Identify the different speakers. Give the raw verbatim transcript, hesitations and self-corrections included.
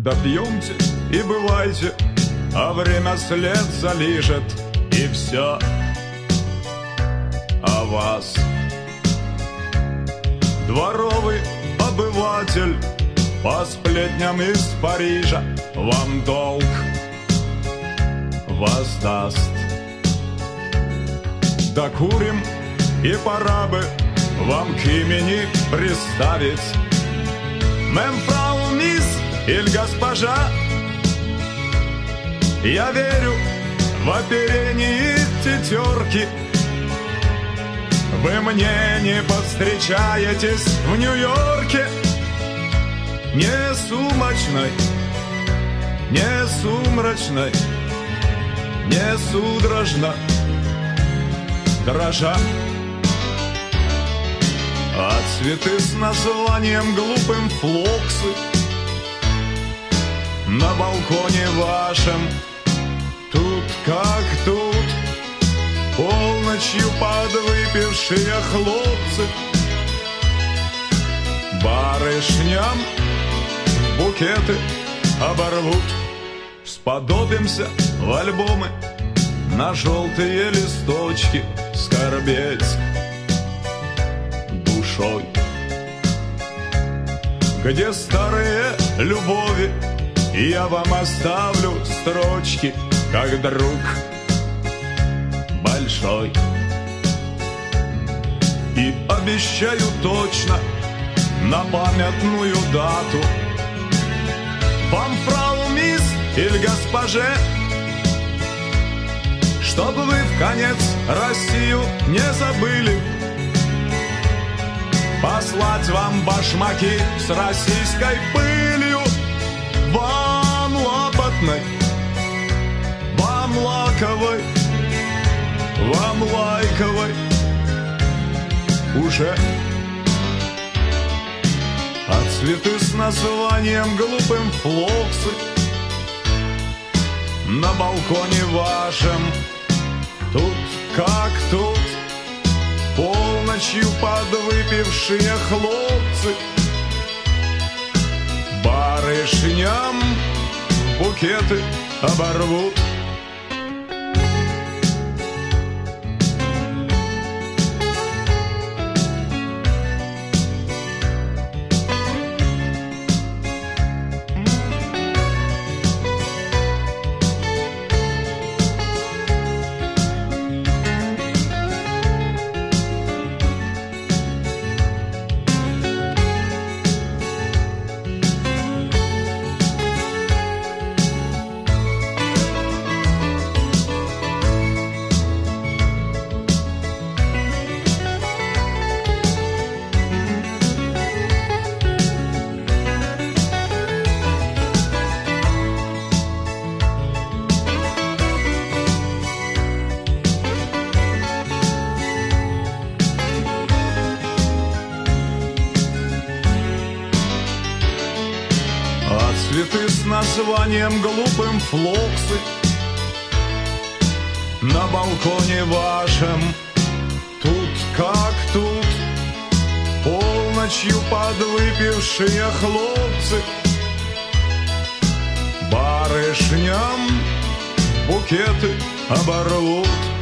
Speaker 1: допьемте и бывайте, а время след залижет, и все о вас. Дворовый обыватель по сплетням из Парижа вам долг воздаст. Докурим, и пора бы вам к имени приставить мемфрау, мисс или госпожа. Я верю в оперении тетерки. Вы мне не повстречаетесь в Нью-Йорке. Не сумрачной, не сумрачной, не судорожно дрожа. А цветы с названием глупым флоксы на балконе вашем тут как тут. Полночью подвыпившие хлопцы барышням букеты оборвут. Сподобимся в альбомы на желтые листочки скорбеть душой, где старые любови я вам оставлю строчки, как друг большой. И обещаю точно на памятную дату вам, фрау, мисс или госпоже, чтобы вы в конец Россию не забыли, послать вам башмаки с российской пылью. Вам лапотной, вам лаковой, вам лайковой уже. А цветы с названием глупым флоксы на балконе вашем тут как тут. Полночью подвыпившие хлопцы барышням букеты оборвут. Цветы с названием глупым флоксы на балконе вашем тут как тут. Полночью подвыпившие хлопцы барышням букеты оборвут.